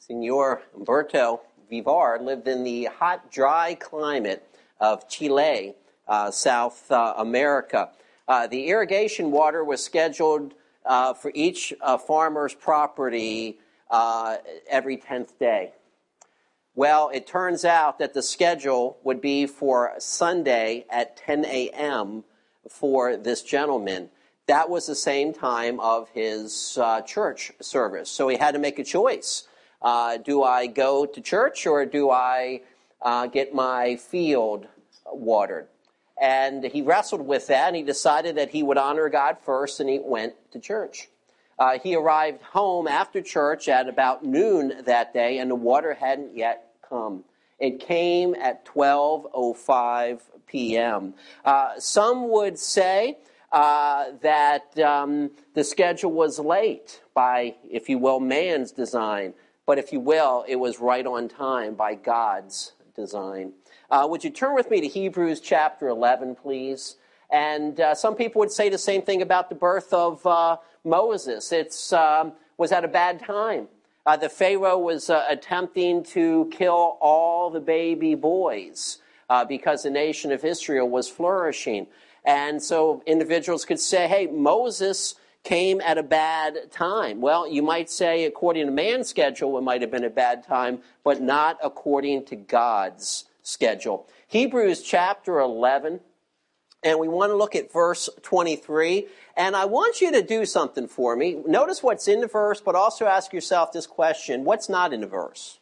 Senor Humberto Vivar lived in the hot, dry climate of Chile, South America. The irrigation water was scheduled for each farmer's property every 10th day. Well, it turns out that the schedule would be for Sunday at 10 a.m. for this gentleman. That was the same time of his church service. So he had to make a choice. Do I go to church or do I get my field watered? And he wrestled with that, and he decided that he would honor God first, and he went to church. He arrived home after church at about noon that day, and the water hadn't yet come. It came at 12:05 p.m. Some would say that the schedule was late by, if you will, man's design. But if you will, it was right on time by God's design. Would you turn with me to Hebrews chapter 11, please? And some people would say the same thing about the birth of Moses. It was at a bad time. The Pharaoh was attempting to kill all the baby boys because the nation of Israel was flourishing. And so individuals could say, hey, Moses came at a bad time. Well, you might say, according to man's schedule, it might have been a bad time, but not according to God's schedule. Hebrews chapter 11, and we want to look at verse 23. And I want you to do something for me. Notice what's in the verse, but also ask yourself this question: what's not in the verse?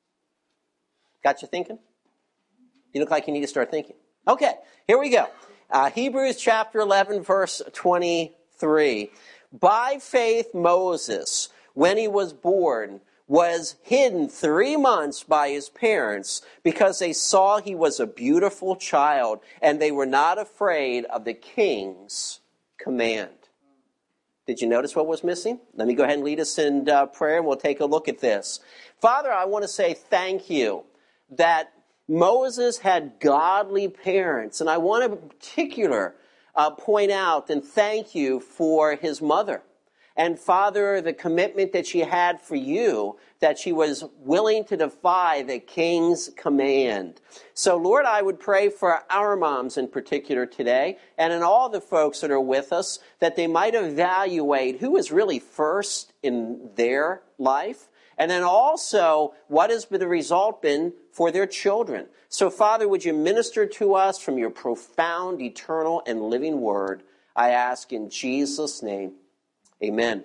Got you thinking? You look like you need to start thinking. Okay, here we go. Hebrews chapter 11, verse 23. By faith Moses, when he was born, was hidden 3 months by his parents because they saw he was a beautiful child, and they were not afraid of the king's command. Did you notice what was missing? Let me go ahead and lead us in prayer, and we'll take a look at this. Father, I want to say thank you that Moses had godly parents, and I want to in particular point out and thank you for his mother. And Father, the commitment that she had for you, that she was willing to defy the king's command. So Lord, I would pray for our moms in particular today, and in all the folks that are with us, that they might evaluate who is really first in their life, and then also what has the result been for their children. So Father, would you minister to us from your profound, eternal, and living word? I ask in Jesus' name. Amen.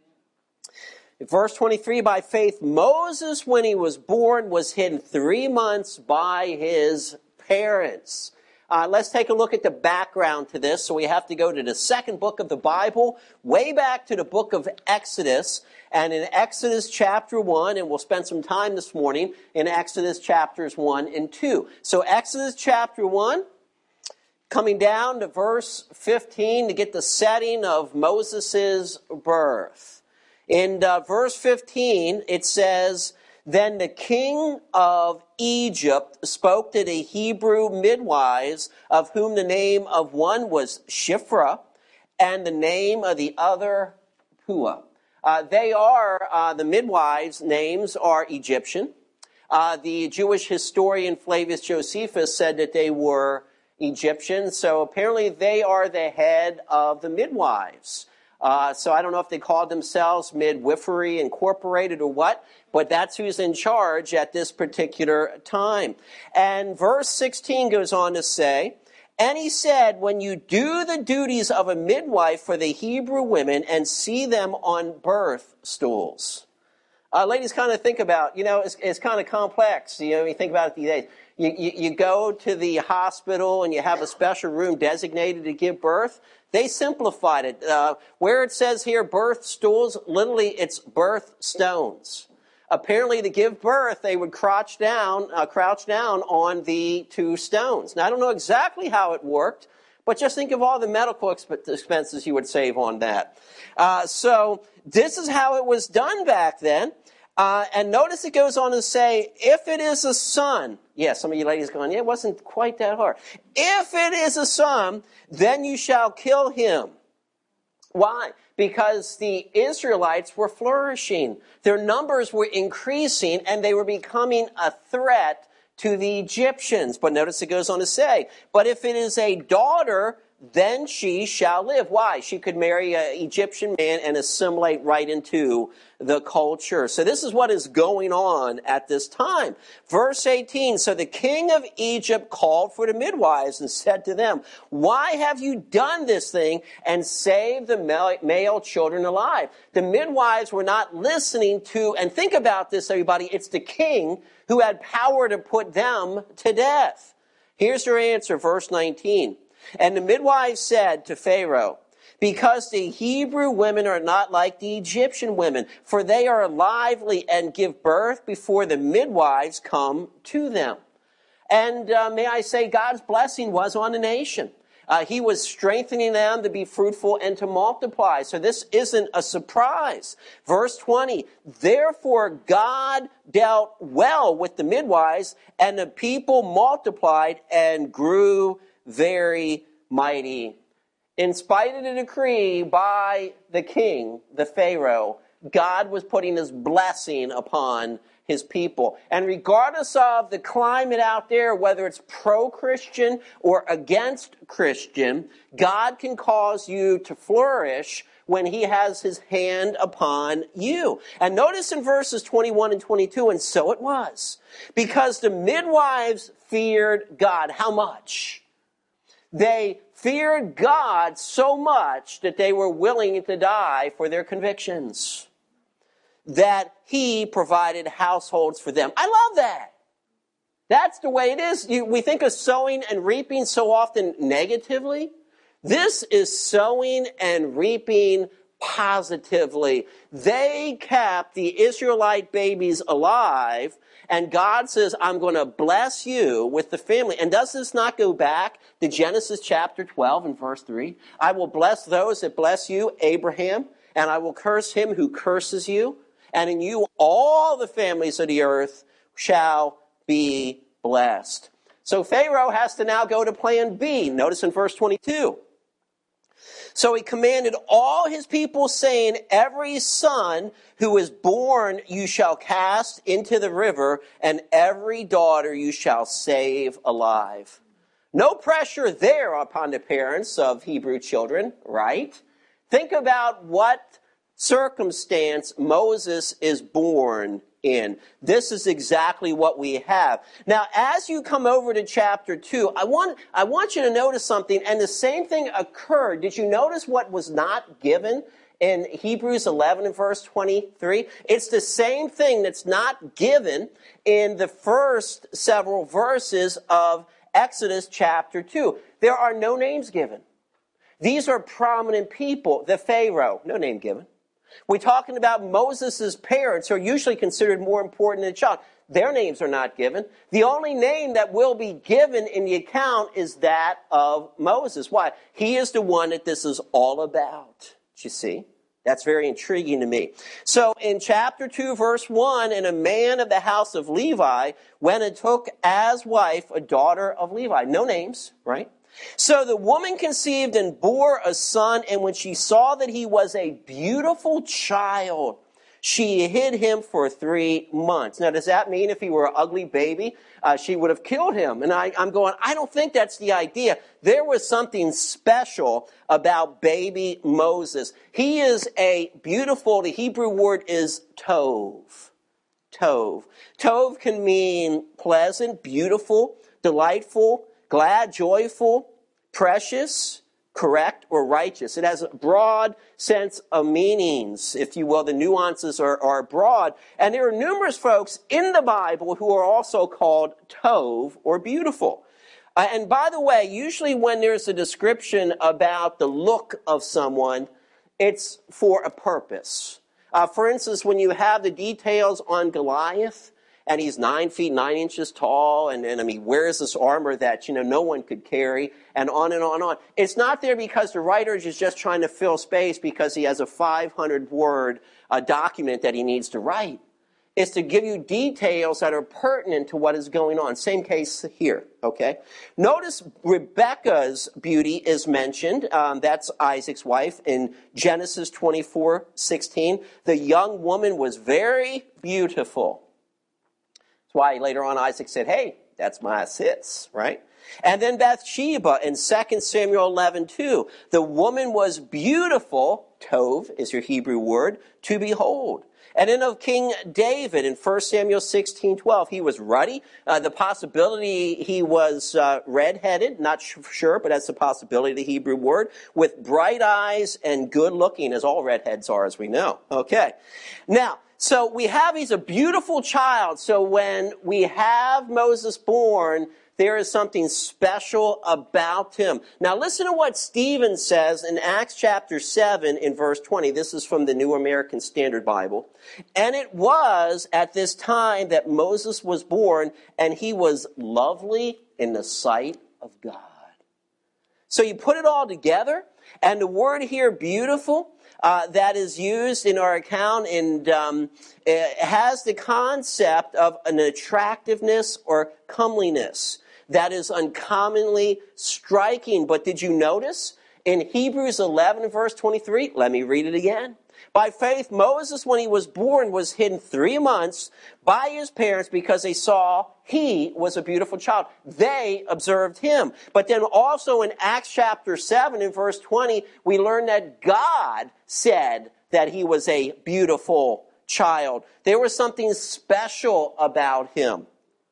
In verse 23, by faith, Moses, when he was born, was hidden 3 months by his parents. Let's take a look at the background to this. So we have to go to the second book of the Bible, way back to the book of Exodus. And in Exodus chapter 1, and we'll spend some time this morning in Exodus chapters 1 and 2. So Exodus chapter 1. Coming down to verse 15 to get the setting of Moses' birth. In verse 15, it says, Then the king of Egypt spoke to the Hebrew midwives, of whom the name of one was Shiphrah, and the name of the other Puah. The midwives' names are Egyptian. The Jewish historian Flavius Josephus said that they were Egyptian, so apparently they are the head of the midwives. So I don't know if they called themselves Midwifery Incorporated or what, but that's who's in charge at this particular time. And verse 16 goes on to say, And he said, when you do the duties of a midwife for the Hebrew women and see them on birth stools. Ladies, kind of think about, it's kind of complex. You think about it these days. You go to the hospital and you have a special room designated to give birth. They simplified it. Where it says here birth stools, literally it's birth stones. Apparently to give birth, they would crouch down on the 2 stones. Now, I don't know exactly how it worked, but just think of all the medical expenses you would save on that. So this is how it was done back then. And notice it goes on to say, if it is a son, some of you ladies going, it wasn't quite that hard. If it is a son, then you shall kill him. Why? Because the Israelites were flourishing. Their numbers were increasing, and they were becoming a threat to the Egyptians. But notice it goes on to say, but if it is a daughter, then she shall live. Why? She could marry an Egyptian man and assimilate right into the culture. So this is what is going on at this time. Verse 18, so the king of Egypt called for the midwives and said to them, why have you done this thing and saved the male children alive? The midwives were not listening to, and think about this, everybody, it's the king who had power to put them to death. Here's their answer, verse 19. And the midwives said to Pharaoh, because the Hebrew women are not like the Egyptian women, for they are lively and give birth before the midwives come to them. And may I say, God's blessing was on the nation. He was strengthening them to be fruitful and to multiply. So this isn't a surprise. Verse 20, therefore God dealt well with the midwives, and the people multiplied and grew very mighty. In spite of the decree by the king, the Pharaoh, God was putting his blessing upon his people. And regardless of the climate out there, whether it's pro-Christian or against Christian, God can cause you to flourish when he has his hand upon you. And notice in verses 21 and 22, and so it was, because the midwives feared God. How much? They feared God so much that they were willing to die for their convictions, that he provided households for them. I love that. That's the way it is. We think of sowing and reaping so often negatively. This is sowing and reaping positively. They kept the Israelite babies alive, and God says, I'm going to bless you with the family. And does this not go back to Genesis chapter 12 and verse 3? I will bless those that bless you, Abraham, and I will curse him who curses you. And in you all the families of the earth shall be blessed. So Pharaoh has to now go to plan B. Notice in verse 22. So he commanded all his people, saying, every son who is born you shall cast into the river, and every daughter you shall save alive. No pressure there upon the parents of Hebrew children, right? Think about what circumstance Moses is born in. This is exactly what we have. Now, as you come over to chapter 2, I want you to notice something, and the same thing occurred. Did you notice what was not given in Hebrews 11 and verse 23? It's the same thing that's not given in the first several verses of Exodus chapter 2. There are no names given. These are prominent people. The Pharaoh, no name given. We're talking about Moses' parents, who are usually considered more important than a child. Their names are not given. The only name that will be given in the account is that of Moses. Why? He is the one that this is all about. You see? That's very intriguing to me. So in chapter 2, verse 1, and a man of the house of Levi went and took as wife a daughter of Levi. No names, right? So the woman conceived and bore a son, and when she saw that he was a beautiful child, she hid him for 3 months. Now, does that mean if he were an ugly baby, she would have killed him? And I'm going, I don't think that's the idea. There was something special about baby Moses. He is a beautiful, the Hebrew word is tov. Tov. Tov can mean pleasant, beautiful, delightful, glad, joyful, precious, correct, or righteous. It has a broad sense of meanings, if you will. The nuances are broad. And there are numerous folks in the Bible who are also called tov, or beautiful. And by the way, usually when there's a description about the look of someone, it's for a purpose. For instance, when you have the details on Goliath, and he's 9 feet 9 inches tall, and he wears this armor that no one could carry, and on and on and on. It's not there because the writer is just trying to fill space because he has a 500-word document that he needs to write. is to give you details that are pertinent to what is going on. Same case here, okay? Notice Rebekah's beauty is mentioned. That's Isaac's wife in Genesis 24:16. The young woman was very beautiful. That's why later on Isaac said, hey, that's my sis, right? And then Bathsheba in 2 Samuel 11:2. The woman was beautiful, tov is your Hebrew word, to behold. And then of King David in 1 Samuel 16:12, he was ruddy. The possibility he was red-headed, not sure, but that's a possibility, the Hebrew word, with bright eyes and good looking, as all redheads are, as we know. Okay. Now, so we have, he's a beautiful child. So when we have Moses born, there is something special about him. Now listen to what Stephen says in Acts chapter 7 in verse 20. This is from the New American Standard Bible. And it was at this time that Moses was born, and he was lovely in the sight of God. So you put it all together, and the word here, beautiful, that is used in our account, and it has the concept of an attractiveness or comeliness that is uncommonly striking. But did you notice in Hebrews 11 verse 23? Let me read it again. By faith, Moses, when he was born, was hidden 3 months by his parents because they saw he was a beautiful child. They observed him. But then also in Acts chapter 7 in verse 20, we learn that God said that he was a beautiful child. There was something special about him.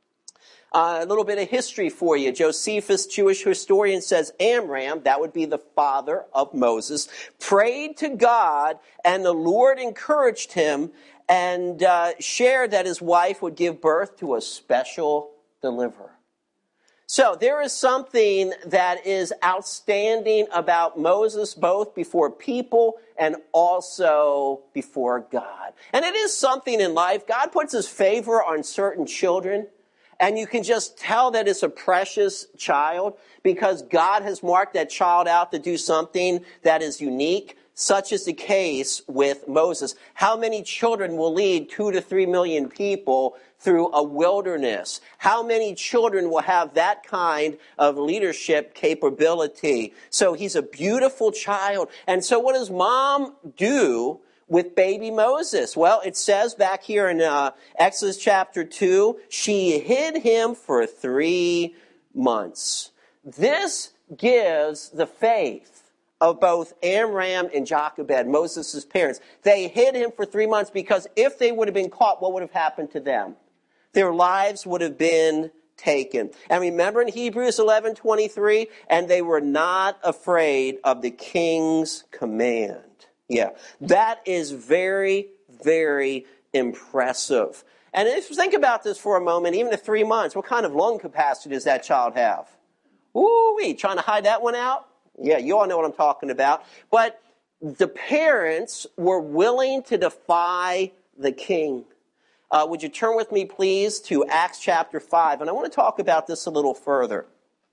A little bit of history for you. Josephus, Jewish historian, says Amram, that would be the father of Moses, prayed to God, and the Lord encouraged him and shared that his wife would give birth to a special deliverer. So there is something that is outstanding about Moses, both before people and also before God. And it is something in life. God puts his favor on certain children, and you can just tell that it's a precious child because God has marked that child out to do something that is unique. Such is the case with Moses. How many children will lead 2 to 3 million people through a wilderness? How many children will have that kind of leadership capability? So he's a beautiful child. And so what does mom do with baby Moses? Well, it says back here in Exodus chapter 2, she hid him for 3 months. This gives the faith of both Amram and Jochebed, Moses' parents. They hid him for 3 months because if they would have been caught, what would have happened to them? Their lives would have been taken. And remember in Hebrews 11:23, and they were not afraid of the king's command. Yeah, that is very, very impressive. And if you think about this for a moment, even at 3 months, what kind of lung capacity does that child have? Ooh-wee, trying to hide that one out? Yeah, you all know what I'm talking about. But the parents were willing to defy the king. Would you turn with me, please, to Acts chapter 5? And I want to talk about this a little further.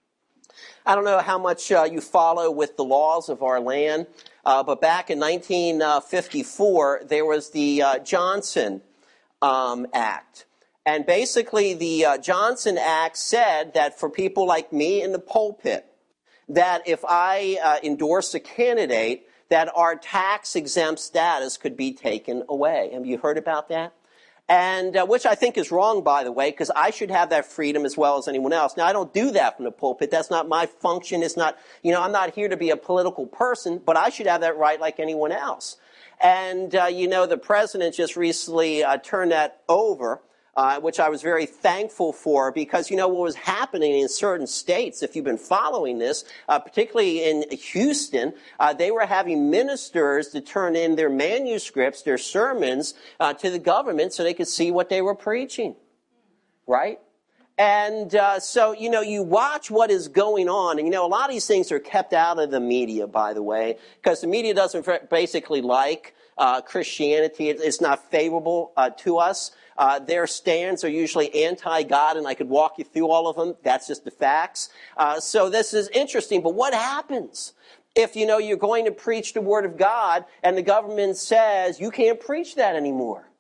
I don't know how much you follow with the laws of our land, but back in 1954, there was the Johnson Act. And basically, the Johnson Act said that for people like me in the pulpit, that if I endorse a candidate, that our tax-exempt status could be taken away. Have you heard about that? And which I think is wrong, by the way, because I should have that freedom as well as anyone else. Now, I don't do that from the pulpit. That's not my function. It's not, I'm not here to be a political person, but I should have that right like anyone else. And, the president just recently turned that over, which I was very thankful for because, what was happening in certain states, if you've been following this, particularly in Houston, they were having ministers to turn in their manuscripts, their sermons, to the government so they could see what they were preaching, right? And so, you watch what is going on. And, a lot of these things are kept out of the media, by the way, because the media doesn't basically like Christianity. It's not favorable to us. Their stands are usually anti-God, and I could walk you through all of them. That's just the facts. So this is interesting. But what happens if, you're going to preach the Word of God and the government says you can't preach that anymore?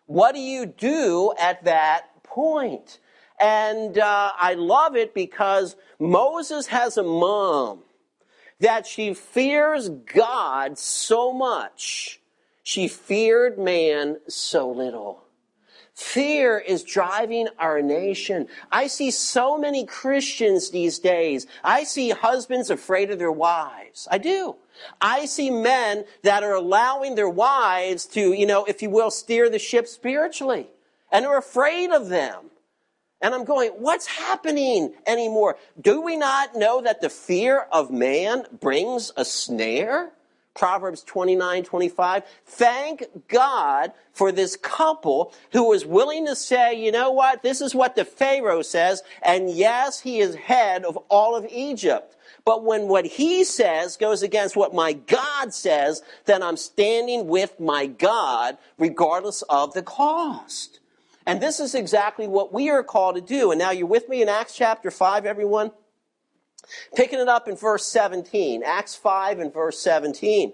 what do you do at that point? And I love it because Moses has a mom that she fears God so much. She feared man so little. Fear is driving our nation. I see so many Christians these days. I see husbands afraid of their wives. I do. I see men that are allowing their wives to, if you will, steer the ship spiritually. And are afraid of them. And I'm going, what's happening anymore? Do we not know that the fear of man brings a snare? Proverbs 29:25. Thank God for this couple who was willing to say, you know what, this is what the Pharaoh says, and yes, he is head of all of Egypt. But when what he says goes against what my God says, then I'm standing with my God regardless of the cost. And this is exactly what we are called to do. And now you're with me in Acts chapter 5, everyone? Picking it up in verse 17. Acts 5 and verse 17.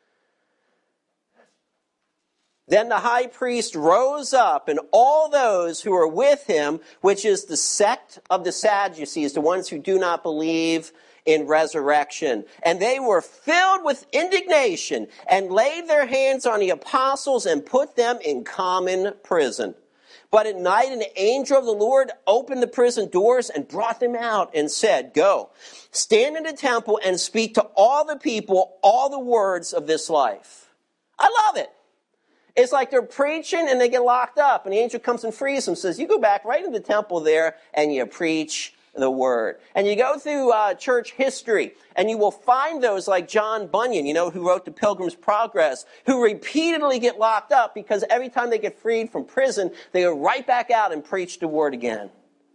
Then the high priest rose up, and all those who were with him, which is the sect of the Sadducees, the ones who do not believe in resurrection. And they were filled with indignation and laid their hands on the apostles and put them in common prison. But at night an angel of the Lord opened the prison doors and brought them out and said, go, stand in the temple and speak to all the people all the words of this life. I love it. It's like they're preaching and they get locked up. And the angel comes and frees them, says, you go back right in the temple there and you preach the word. And you go through church history and you will find those like John Bunyan, who wrote the Pilgrim's Progress, who repeatedly get locked up because every time they get freed from prison, they go right back out and preach the word again.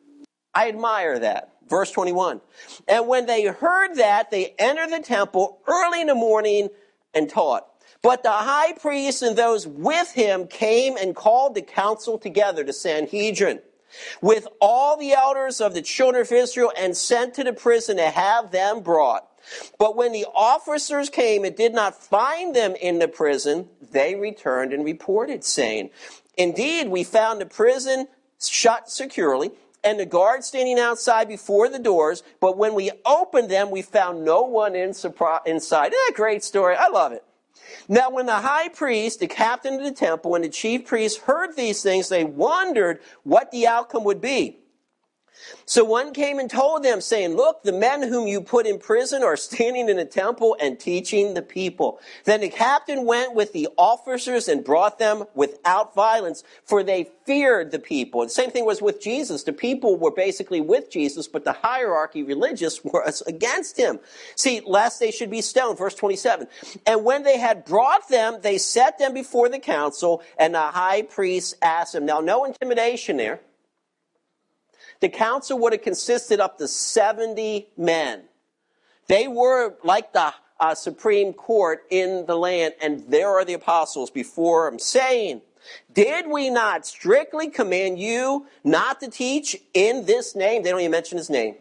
I admire that. Verse 21. And when they heard that, they entered the temple early in the morning and taught. But the high priest and those with him came and called the council together, the Sanhedrin, with all the elders of the children of Israel, and sent to the prison to have them brought. But when the officers came and did not find them in the prison, they returned and reported, saying, indeed, we found the prison shut securely, and the guards standing outside before the doors, but when we opened them, we found no one inside. Isn't that a great story? I love it. Now, when the high priest, the captain of the temple, and the chief priests heard these things, they wondered what the outcome would be. So one came and told them, saying, look, the men whom you put in prison are standing in the temple and teaching the people. Then the captain went with the officers and brought them without violence, for they feared the people. The same thing was with Jesus. The people were basically with Jesus, but the hierarchy religious was against him. See, lest they should be stoned. Verse 27. And when they had brought them, they set them before the council, and the high priest asked them. Now, no intimidation there. The council would have consisted up to 70 men. They were like the Supreme Court in the land, and there are the apostles before them saying, did we not strictly command you not to teach in this name? They don't even mention his name.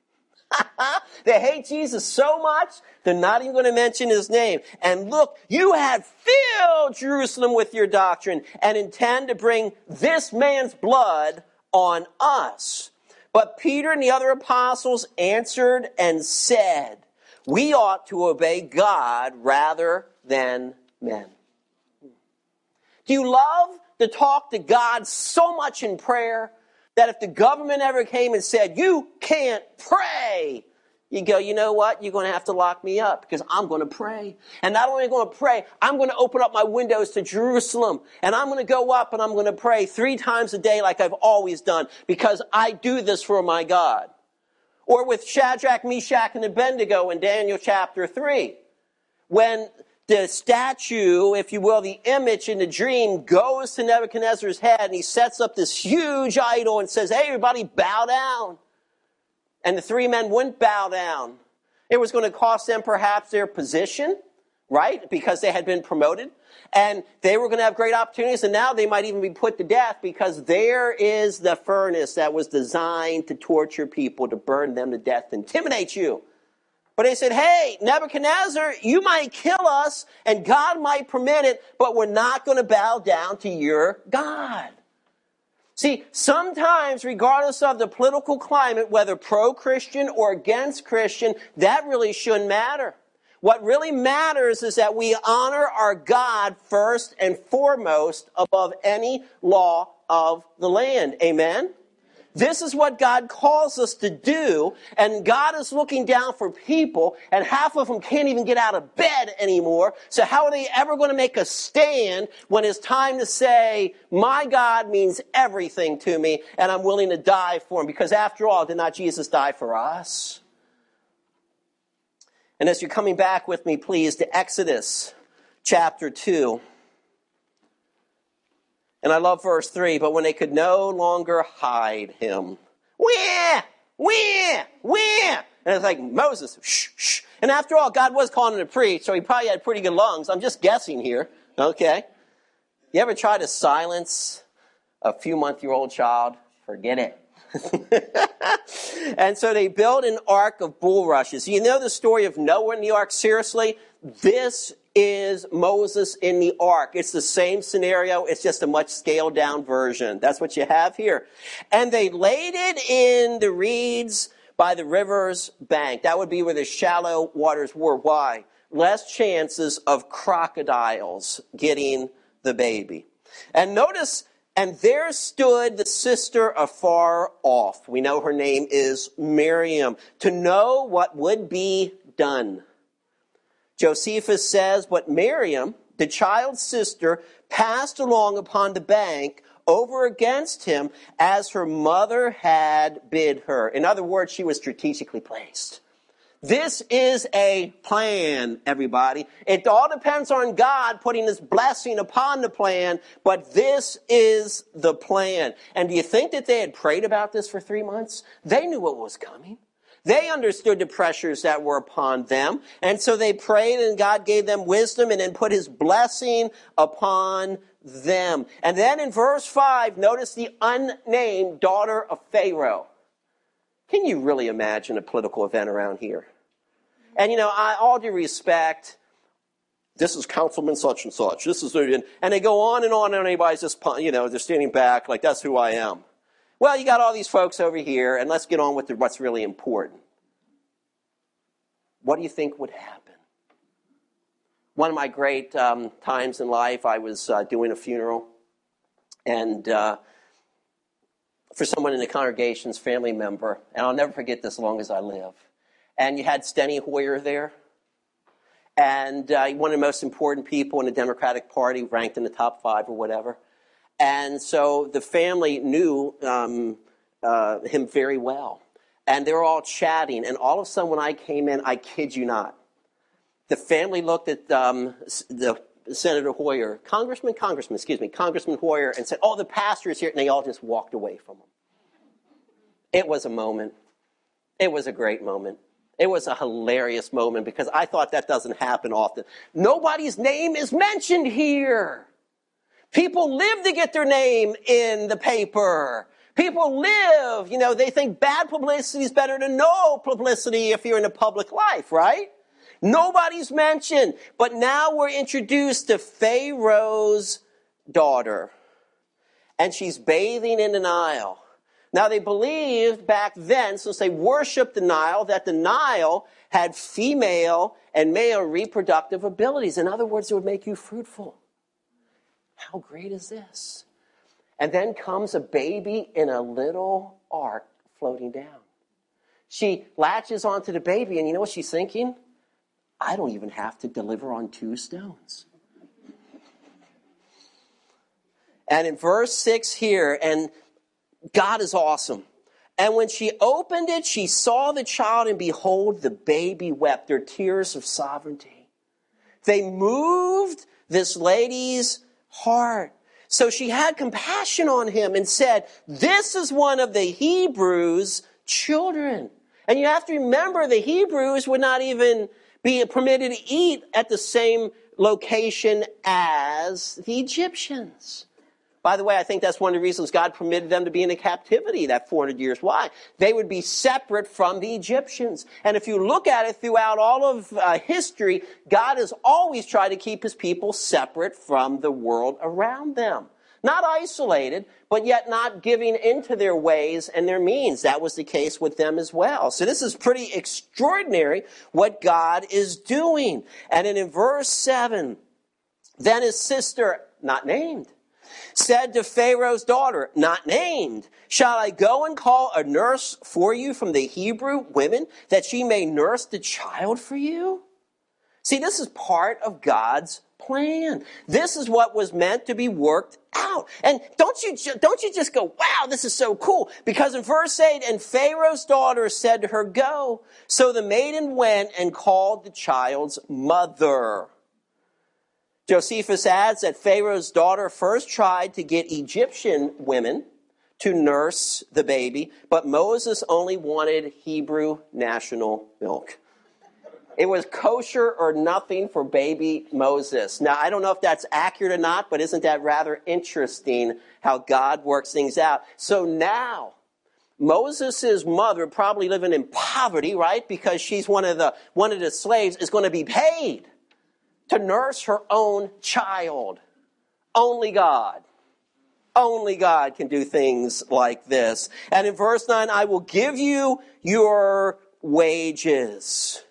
They hate Jesus so much, they're not even going to mention his name. And look, you have filled Jerusalem with your doctrine and intend to bring this man's blood on us. But Peter and the other apostles answered and said, we ought to obey God rather than men. Do you love to talk to God so much in prayer that if the government ever came and said, you can't pray, you go, you know what? You're going to have to lock me up because I'm going to pray. And not only am I going to pray, I'm going to open up my windows to Jerusalem. And I'm going to go up and I'm going to pray 3 times a day like I've always done because I do this for my God. Or with Shadrach, Meshach, and Abednego in Daniel chapter 3. When the statue, if you will, the image in the dream goes to Nebuchadnezzar's head and he sets up this huge idol and says, hey, everybody, bow down. And the 3 men wouldn't bow down. It was going to cost them perhaps their position, right? Because they had been promoted. And they were going to have great opportunities. And now they might even be put to death because there is the furnace that was designed to torture people, to burn them to death, to intimidate you. But they said, hey, Nebuchadnezzar, you might kill us and God might permit it, but we're not going to bow down to your God. See, sometimes, regardless of the political climate, whether pro-Christian or against Christian, that really shouldn't matter. What really matters is that we honor our God first and foremost above any law of the land. Amen? This is what God calls us to do, and God is looking down for people, and half of them can't even get out of bed anymore. So how are they ever going to make a stand when it's time to say, my God means everything to me, and I'm willing to die for him? Because after all, did not Jesus die for us? And as you're coming back with me, please, to Exodus chapter 2. And I love verse 3, but when they could no longer hide him, wah, wah, wah. And it's like, Moses, shh, shh. And after all, God was calling him to preach, so he probably had pretty good lungs. I'm just guessing here, okay? You ever try to silence a few-month-old child? Forget it. And so they built an ark of bulrushes. You know the story of Noah in the ark? Seriously? This is Moses in the ark. It's the same scenario. It's just a much scaled down version. That's what you have here. And they laid it in the reeds by the river's bank. That would be where the shallow waters were. Why? Less chances of crocodiles getting the baby. And notice, and there stood the sister afar off. We know her name is Miriam, to know what would be done. Josephus says, but Miriam, the child's sister, passed along upon the bank over against him as her mother had bid her. In other words, she was strategically placed. This is a plan, everybody. It all depends on God putting his blessing upon the plan, but this is the plan. And do you think that they had prayed about this for 3 months? They knew what was coming. They understood the pressures that were upon them. And so they prayed and God gave them wisdom and then put his blessing upon them. And then in verse 5, notice the unnamed daughter of Pharaoh. Can you really imagine a political event around here? And all due respect, this is Councilman such and such. This is, and they go on, and everybody's just, they're standing back like, that's who I am. Well, you got all these folks over here, and let's get on with what's really important. What do you think would happen? One of my great times in life, I was doing a funeral, and for someone in the congregation's family member, and I'll never forget this as long as I live. And you had Steny Hoyer there, and one of the most important people in the Democratic Party, ranked in the top 5 or whatever. And so the family knew him very well. And they were all chatting. And all of a sudden when I came in, I kid you not, the family looked at the Senator Hoyer, Congressman Hoyer, and said, oh, the pastor is here. And they all just walked away from him. It was a moment. It was a great moment. It was a hilarious moment because I thought that doesn't happen often. Nobody's name is mentioned here. People live to get their name in the paper. People live, they think bad publicity is better than no publicity if you're in the public life, right? Nobody's mentioned. But now we're introduced to Pharaoh's daughter. And she's bathing in the Nile. Now they believed back then, since they worshipped the Nile, that the Nile had female and male reproductive abilities. In other words, it would make you fruitful. How great is this? And then comes a baby in a little ark floating down. She latches onto the baby, and you know what she's thinking? I don't even have to deliver on 2 stones. And in verse 6 here, and God is awesome. And when she opened it, she saw the child, and behold, the baby wept. They're tears of sovereignty. They moved this lady's heart. So she had compassion on him and said, this is one of the Hebrews' children. And you have to remember the Hebrews would not even be permitted to eat at the same location as the Egyptians. By the way, I think that's one of the reasons God permitted them to be in a captivity that 400 years. Why? They would be separate from the Egyptians. And if you look at it throughout all of history, God has always tried to keep his people separate from the world around them. Not isolated, but yet not giving into their ways and their means. That was the case with them as well. So this is pretty extraordinary what God is doing. And then in verse 7, then his sister, not named, said to Pharaoh's daughter, not named, shall I go and call a nurse for you from the Hebrew women, that she may nurse the child for you? See, this is part of God's plan. This is what was meant to be worked out. And don't you just go, wow, this is so cool. Because in verse 8, and Pharaoh's daughter said to her, go. So the maiden went and called the child's mother. Josephus adds that Pharaoh's daughter first tried to get Egyptian women to nurse the baby, but Moses only wanted Hebrew national milk. It was kosher or nothing for baby Moses. Now, I don't know if that's accurate or not, but isn't that rather interesting how God works things out? So now, Moses' mother, probably living in poverty, right, because she's one of the slaves, is going to be paid to nurse her own child. Only God can do things like this. And in verse 9, I will give you your wages.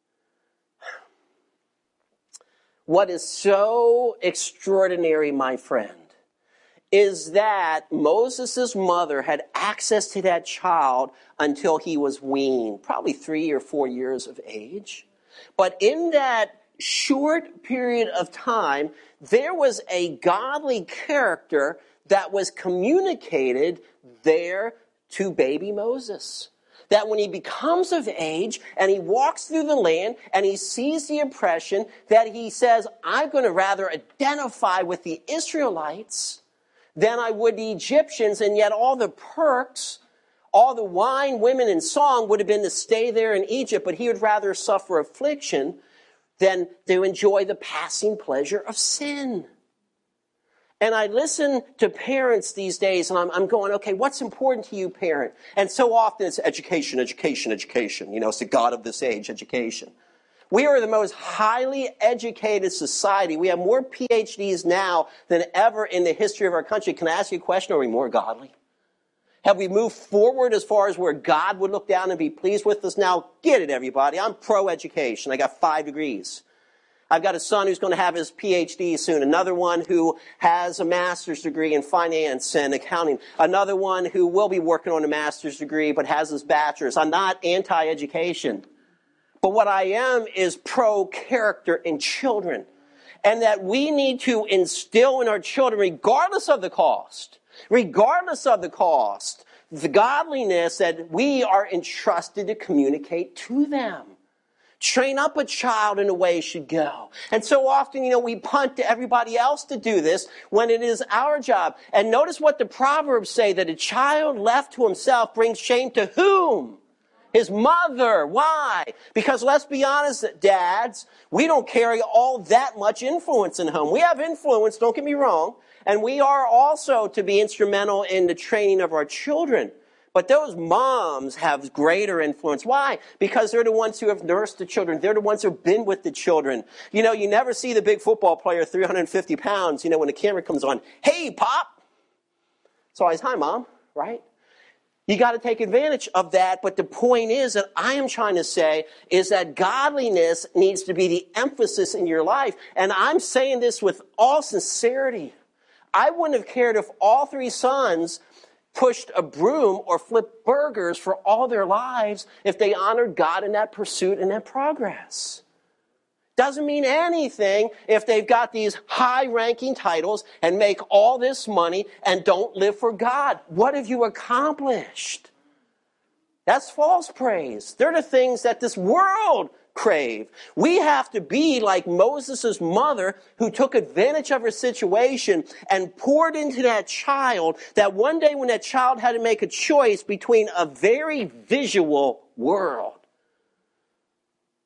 What is so extraordinary, my friend, is that Moses' mother had access to that child until he was weaned, probably 3 or 4 years of age. But in that short period of time, there was a godly character that was communicated there to baby Moses. That when he becomes of age and he walks through the land and he sees the oppression, that he says, I'm going to rather identify with the Israelites than I would the Egyptians, and yet all the perks, all the wine, women, and song would have been to stay there in Egypt, but he would rather suffer affliction than to enjoy the passing pleasure of sin. And I listen to parents these days, and I'm going, okay, what's important to you, parent? And so often it's education, education, education. You know, it's the God of this age, education. We are the most highly educated society. We have more PhDs now than ever in the history of our country. Can I ask you a question? Are we more godly? Have we moved forward as far as where God would look down and be pleased with us? Now, get it, everybody. I'm pro-education. I got 5 degrees. I've got a son who's going to have his PhD soon. Another one who has a master's degree in finance and accounting. Another one who will be working on a master's degree but has his bachelor's. I'm not anti-education. But what I am is pro-character in children. And that we need to instill in our children, regardless of the cost, the godliness that we are entrusted to communicate to them. Train up a child in the way he should go. And so often, we punt to everybody else to do this when it is our job. And notice what the Proverbs say, that a child left to himself brings shame to whom? His mother. Why? Because let's be honest, dads, we don't carry all that much influence in home. We have influence, don't get me wrong, and we are also to be instrumental in the training of our children. But those moms have greater influence. Why? Because they're the ones who have nursed the children. They're the ones who have been with the children. You never see the big football player, 350 pounds, when the camera comes on. Hey, Pop! It's always, hi, Mom, right? You got to take advantage of that. But the point is that I am trying to say is that godliness needs to be the emphasis in your life. And I'm saying this with all sincerity. I wouldn't have cared if all 3 sons pushed a broom or flipped burgers for all their lives if they honored God in that pursuit and that progress. Doesn't mean anything if they've got these high-ranking titles and make all this money and don't live for God. What have you accomplished? That's false praise. They're the things that this world crave. We have to be like Moses' mother, who took advantage of her situation and poured into that child, that one day when that child had to make a choice between a very visual world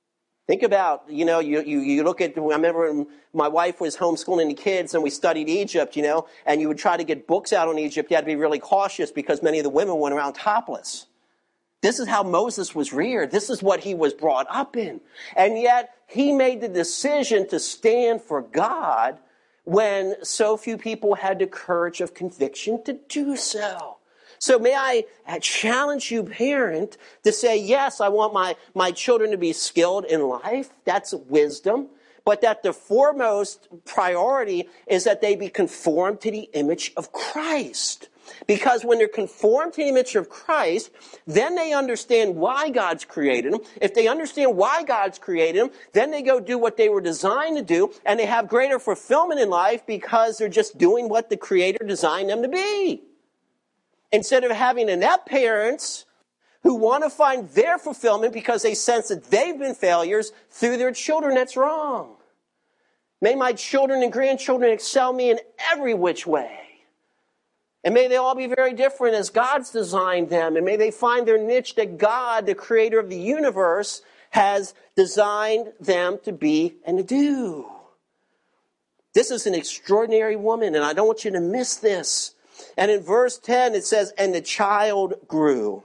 Think about, you look at, I remember when my wife was homeschooling the kids and we studied Egypt, and you would try to get books out on Egypt. You had to be really cautious because many of the women went around topless. This is how Moses was reared. This is what he was brought up in. And yet, he made the decision to stand for God when so few people had the courage of conviction to do so. So may I challenge you, parent, to say, yes, I want my children to be skilled in life. That's wisdom. But that the foremost priority is that they be conformed to the image of Christ. Because when they're conformed to the image of Christ, then they understand why God's created them. If they understand why God's created them, then they go do what they were designed to do, and they have greater fulfillment in life because they're just doing what the Creator designed them to be. Instead of having inept parents who want to find their fulfillment because they sense that they've been failures through their children, that's wrong. May my children and grandchildren excel me in every which way. And may they all be very different as God's designed them. And may they find their niche that God, the creator of the universe, has designed them to be and to do. This is an extraordinary woman, and I don't want you to miss this. And in verse 10, it says, and the child grew.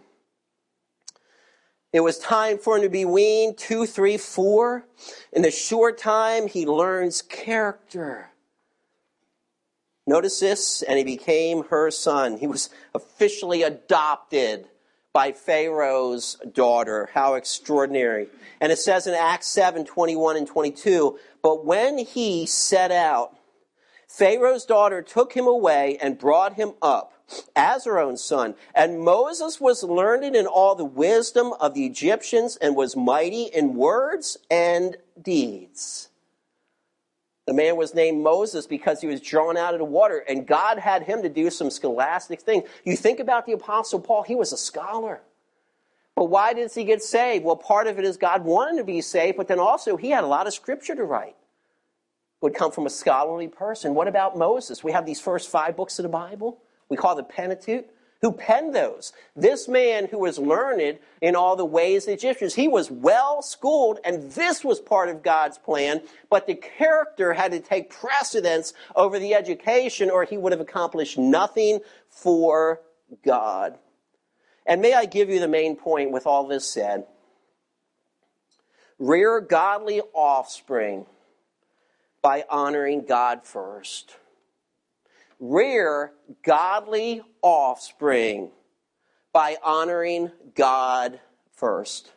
It was time for him to be weaned, 2, 3, 4. In a short time, he learns character. Notice this, and he became her son. He was officially adopted by Pharaoh's daughter. How extraordinary. And it says in Acts 7, 21 and 22, but when he set out, Pharaoh's daughter took him away and brought him up as her own son. And Moses was learned in all the wisdom of the Egyptians and was mighty in words and deeds. The man was named Moses because he was drawn out of the water, and God had him to do some scholastic things. You think about the Apostle Paul, he was a scholar. But why did he get saved? Well, part of it is God wanted him to be saved, but then also he had a lot of scripture to write. Would come from a scholarly person. What about Moses? We have these first 5 books of the Bible. We call the Pentateuch. Who penned those? This man who was learned in all the ways of the Egyptians. He was well schooled, and this was part of God's plan, but the character had to take precedence over the education, or he would have accomplished nothing for God. And may I give you the main point with all this said. Rear godly offspring by honoring God first. Rear godly offspring by honoring God first.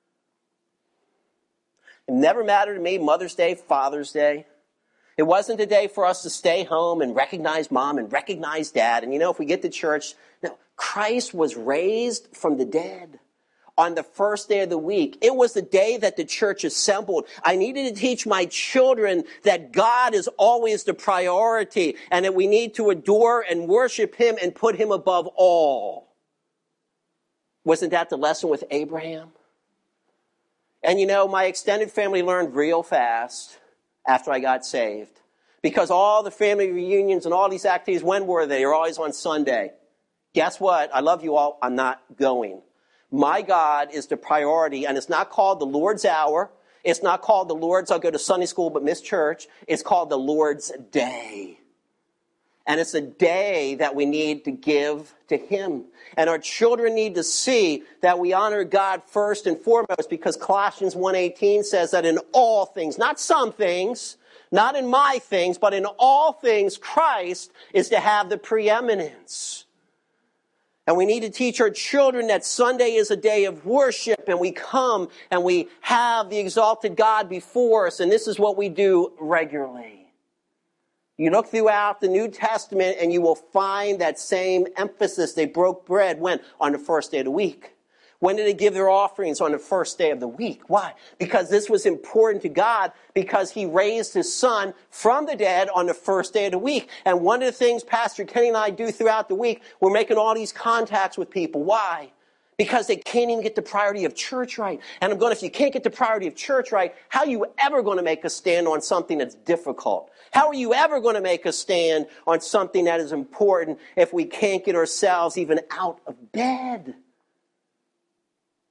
It never mattered to me, Mother's Day, Father's Day. It wasn't a day for us to stay home and recognize mom and recognize dad. And if we get to church, no, Christ was raised from the dead. On the first day of the week. It was the day that the church assembled. I needed to teach my children that God is always the priority and that we need to adore and worship him and put him above all. Wasn't that the lesson with Abraham? And my extended family learned real fast after I got saved. Because all the family reunions and all these activities, when were they? They're always on Sunday. Guess what? I love you all. I'm not going. My God is the priority, and it's not called the Lord's Hour. It's not called the Lord's, I'll go to Sunday school but miss church. It's called the Lord's Day. And it's a day that we need to give to him. And our children need to see that we honor God first and foremost, because Colossians 1:18 says that in all things, not some things, not in my things, but in all things, Christ is to have the preeminence. And we need to teach our children that Sunday is a day of worship, and we come and we have the exalted God before us, and this is what we do regularly. You look throughout the New Testament and you will find that same emphasis. They broke bread when? On the first day of the week. When did they give their offerings? On the first day of the week. Why? Because this was important to God, because he raised his son from the dead on the first day of the week. And one of the things Pastor Kenny and I do throughout the week, we're making all these contacts with people. Why? Because they can't even get the priority of church right. And I'm going, if you can't get the priority of church right, how are you ever going to make a stand on something that's difficult? How are you ever going to make a stand on something that is important if we can't get ourselves even out of bed?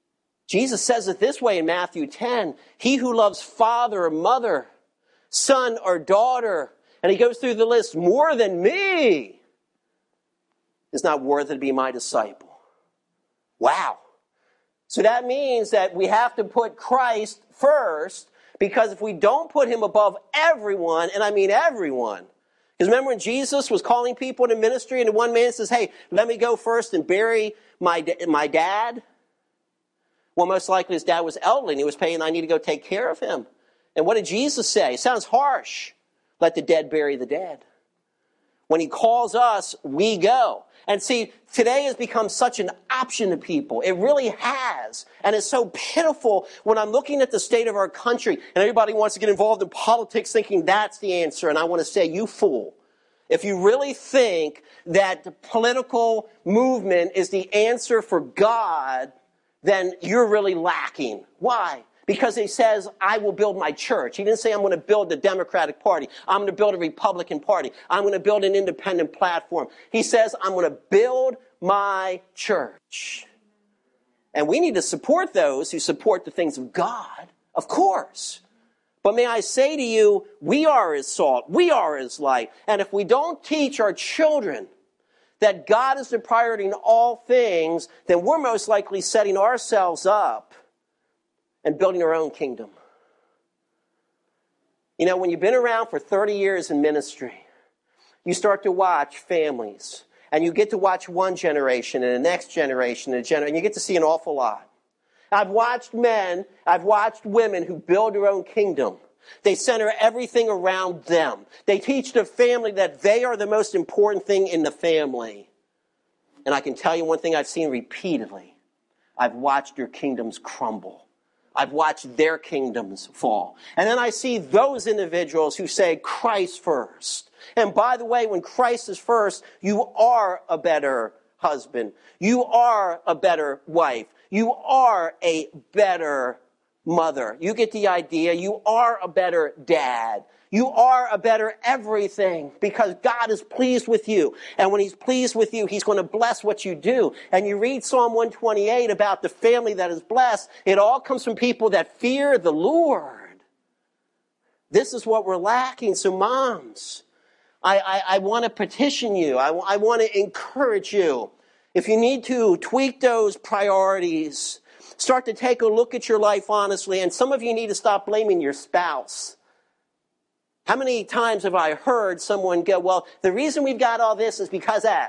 Jesus says it this way in Matthew 10. He who loves father or mother, son or daughter, and he goes through the list, more than me, is not worthy to be my disciple. Wow. So that means that we have to put Christ first, because if we don't put him above everyone, and I mean everyone, because remember when Jesus was calling people into ministry and the one man says, hey, let me go first and bury my dad? Well, most likely his dad was elderly and he was paying, I need to go take care of him. And what did Jesus say? It sounds harsh. Let the dead bury the dead. When he calls us, we go. And see, today has become such an option to people. It really has. And it's so pitiful when I'm looking at the state of our country and everybody wants to get involved in politics thinking that's the answer. And I want to say, you fool. If you really think that the political movement is the answer for God, then you're really lacking. Why? Because he says, I will build my church. He didn't say, I'm going to build the Democratic Party. I'm going to build a Republican Party. I'm going to build an independent platform. He says, I'm going to build my church. And we need to support those who support the things of God, of course. But may I say to you, we are his salt. We are his light. And if we don't teach our children that God is the priority in all things, then we're most likely setting ourselves up and building our own kingdom. You know, when you've been around for 30 years in ministry, you start to watch families, and you get to watch one generation and the next generation and you get to see an awful lot. I've watched men, I've watched women who build their own kingdom. They center everything around them. They teach the family that they are the most important thing in the family. And I can tell you one thing I've seen repeatedly. I've watched their kingdoms crumble. I've watched their kingdoms fall. And then I see those individuals who say Christ first. And by the way, when Christ is first, you are a better husband. You are a better wife. You are a better mother. You get the idea. You are a better dad. You are a better everything because God is pleased with you. And when he's pleased with you, he's going to bless what you do. And you read Psalm 128 about the family that is blessed. It all comes from people that fear the Lord. This is what we're lacking. So moms, I want to petition you. I want to encourage you. If you need to tweak those priorities, start to take a look at your life honestly. And some of you need to stop blaming your spouse. How many times have I heard someone go, well, the reason we've got all this is because of.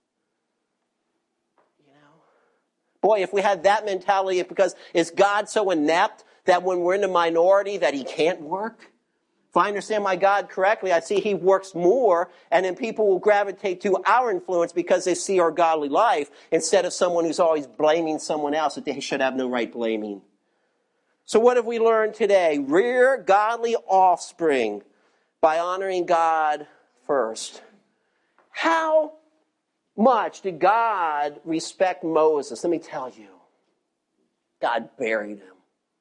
You know? Boy, if we had that mentality, it's because is God so inept that when we're in the minority that he can't work? If I understand my God correctly, I see he works more, and then people will gravitate to our influence because they see our godly life instead of someone who's always blaming someone else that they should have no right blaming. So what have we learned today? Rear godly offspring by honoring God first. How much did God respect Moses? Let me tell you. God buried him.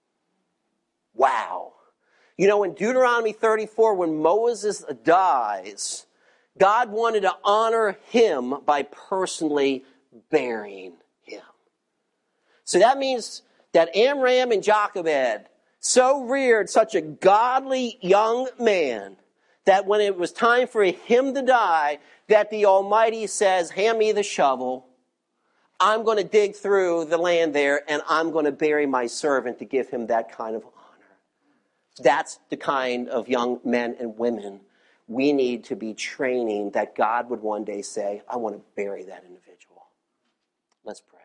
Wow. You know, in Deuteronomy 34, when Moses dies, God wanted to honor him by personally burying him. So that means that Amram and Jochebed so reared such a godly young man that when it was time for him to die, that the Almighty says, hand me the shovel. I'm going to dig through the land there, and I'm going to bury my servant to give him that kind of honor. That's the kind of young men and women we need to be training that God would one day say, I want to bury that individual. Let's pray.